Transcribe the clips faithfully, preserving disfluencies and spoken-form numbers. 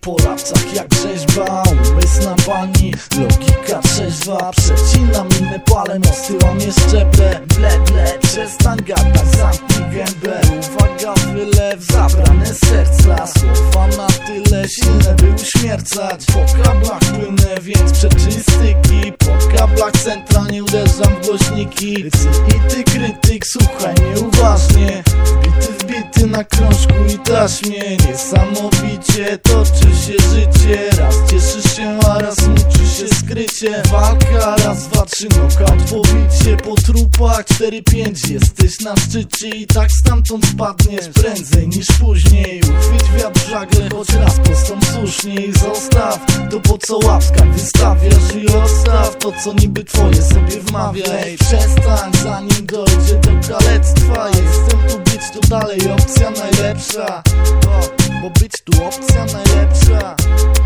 po rapcach jak rzeźba, umysł na bani, logika trzeźwa. Przecinam inne palę, nostyłam je szczeple. Ble, ble, przestań gadać, zamknij gębę. Uwaga, wylew, zabrane serca. Słowa na tyle silne, by uśmiercać. Po kablach płynę, więc przeczystyki. Po kablach centralnie uderzam w głośniki. Ty i ty krytyk, słuchaj mnie uważnie. Wbity, wbity na krążku i taśmie. Niesamowicie toczy się życie. Raz cieszysz się, a raz muczy się skrycie. Walka, raz, dwa, trzy, nokaut, pobicie. Po trupach, cztery, pięć, jesteś na szczycie. I tak stamtąd spadniesz prędzej niż później. Uchwyć wiatr w żagle, choć raz postąp słusznie. I zostaw to, po co łapka wystawiasz. I odstaw to, co niby twoje, sobie wmawiaj. Przestań, zanim dojdzie do kalectwa. Jestem tu, być to dalej opcja najlepsza. O, bo być tu opcja najlepsza.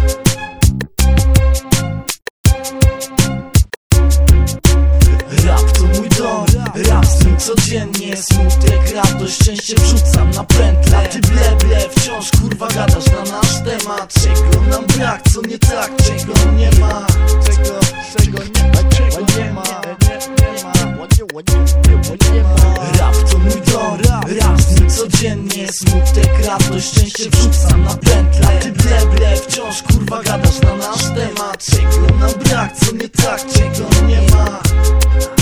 Rap to mój dom, rap z nim codziennie. Smutek, radość, szczęście wrzucam na pętlę. A ty ble, ble, wciąż kurwa gadasz na nasz temat. Czego nam brak, co nie tak, czego nie ma. Czego, czego nie ma, czego nie ma. Rap to mój dom, rap z nim codziennie. Smutek, radość, szczęście wrzucam na pętlę. A ty ble, ble, wciąż kurwa gadasz na nasz temat. Czego nam brak, co nie tak, czego nie ma.